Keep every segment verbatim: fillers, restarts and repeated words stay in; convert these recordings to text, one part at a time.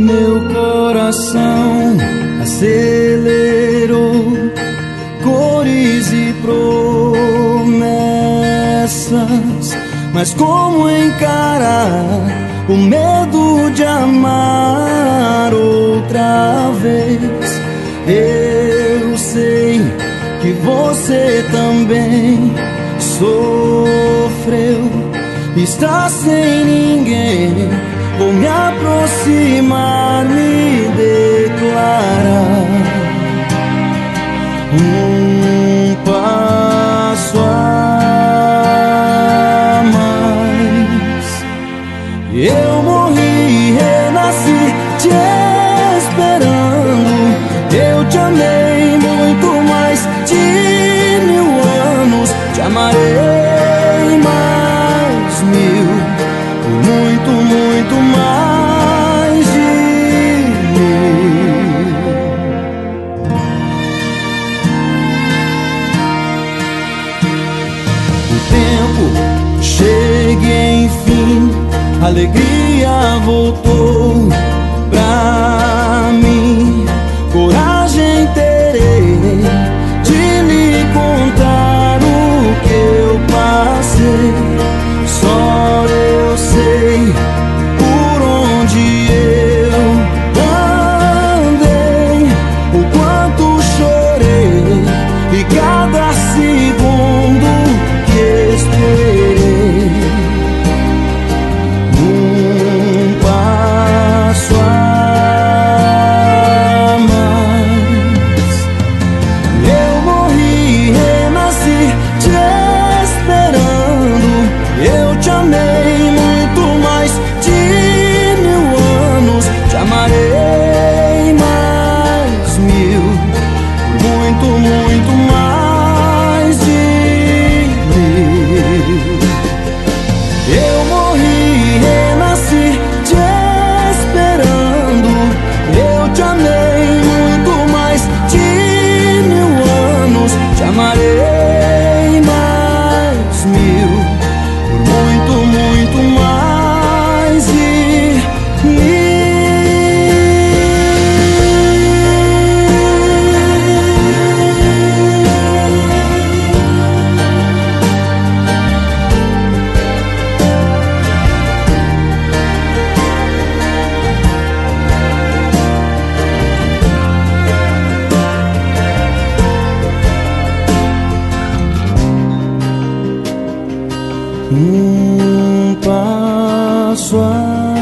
meu coração acelerou, cores e promessas. Mas como encarar o medo de amar outra vez? Eu sei que você também sofreu, está sem ninguém. Vou me aproximar, me declarar um passo a mais. Eu morri e renasci te esperando. Eu te amei muito mais de mil anos. Te amarei mais mil, muito, muito mais de mil. O tempo chega e enfim a alegria voltou pra mim. Coragem terei de lhe contar o que eu passei. Só eu sei por onde eu andei, o quanto chorei e cada segundo que esperei. Um passo a mais. Eu morri e renasci te esperando. Eu te amei muito mais de mil anos. Te amarei mais mil, muito, muito mais de mil. Eu morri e renasci te esperando. Eu te amei muito mais de mil anos. Te amarei mais mil, muito, muito mais de mil. Um passo a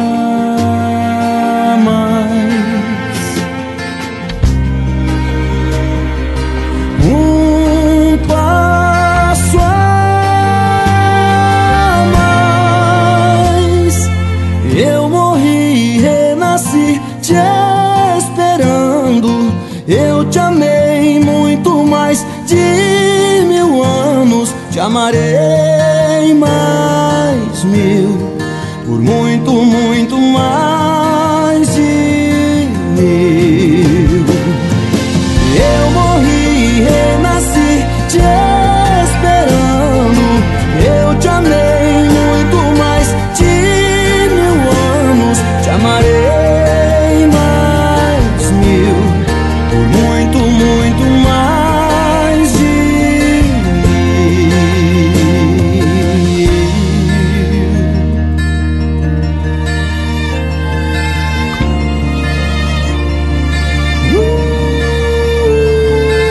mais. Um passo a mais. Eu morri e renasci te esperando. Eu te amei muito mais de mil anos. Te amarei mais mil, por muito, muito mais de mil. Eu morri e renasci te esperando. Eu te amei muito mais de mil anos. Te amarei mais mil, por muito, muito mais de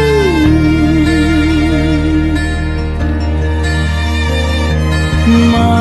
mil.